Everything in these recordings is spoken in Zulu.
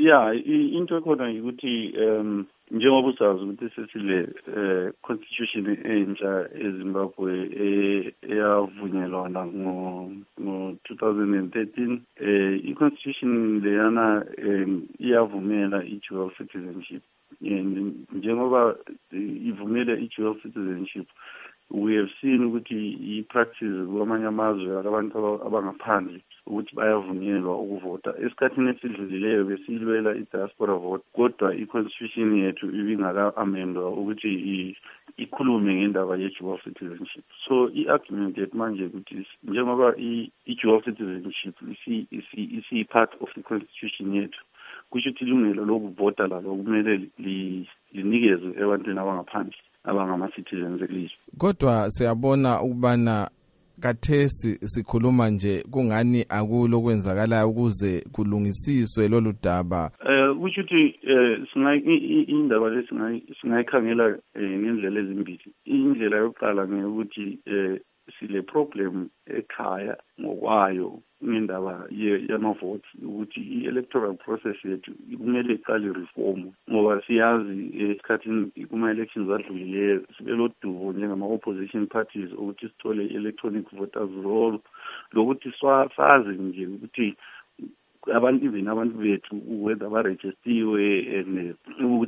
Yeah, into ekhona ukuthi njengoba usazi ukuthi sesile constitution entsha eZimbabwe eyavunyelwana ngo 2013 i-constitution leyana iyavumela i-dual citizenship. Njengoba ivumele i-dual citizenship, we have seen ukuthi i-practice kwamanye amazwe abantu abangaphandle ukuthi bayavunyelwa ukuvota. Esikhathini esidlulileyo besilwela i-diaspora vote, kodwa i-constitution yethu ibingaka-amendwa ukuthi ikhulume ngendaba ye-dual citizenship. So i-argument yethu manje ukuthi njengoba i-dual citizenship isi-part of the constitution yethu, kusho ukuthi ilungelo lokuvota lalo kumele linikezwe ebantwini abangaphandle abangama-citizens elizwe. Kodwa siyabona ukubana kathesi sikhuluma nje kungani akulokwenzakala ukuze kulungisiswe lolu daba. Kusho ukuthi indaba le singayikhangela ngendlela ezimbili. Indlela yokuqala ngeyokuthi sile problem ekhaya ngokwayo ngendaba yamavoti ukuthi i-electoral process yethu kumele iqale reform, ngoba siyazi esikhathini kuma-elections adlulileyo sibelodubo njengama-opposition parties ukuthi sithole i-electronic voters roll, lokuthi sazi nje ukuthi abantu bethu whether barejistiwe and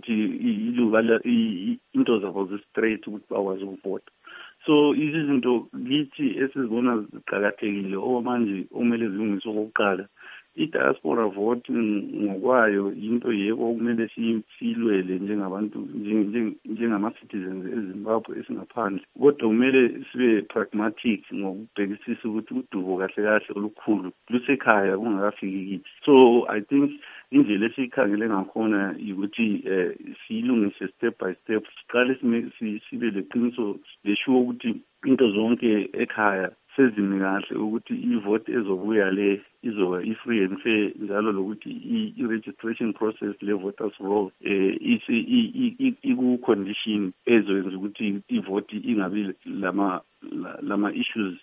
ukuthi into zabo zi-straight ukuthi bakwazi ukuvota. So izinto lithi esizibona ziqhakathekile manje okumele zilungiswe okokuqala. I-diaspora vote ngokwayo into yebo kumele silwele njengabantu njengama-citizens eZimbabwe esingaphandle, kodwa kumele sibe pragmatic ngokubhekisisa ukuthi udubo kahle kahle olukhulu lusekhaya kungakafiki kithi. So I think indlela esiyikhangele ngakhona ukuthi siyilungise step by step, siqale sibe leqiniso leshuwo ukuthi into zonke ekhaya sezimi kahle ukuthi i-vote ezobuya le izoba i-free and fair, njalo lokuthi i-registration process le-voters roll iku-condition ezoyenza ukuthi i-vote ingabi lama issues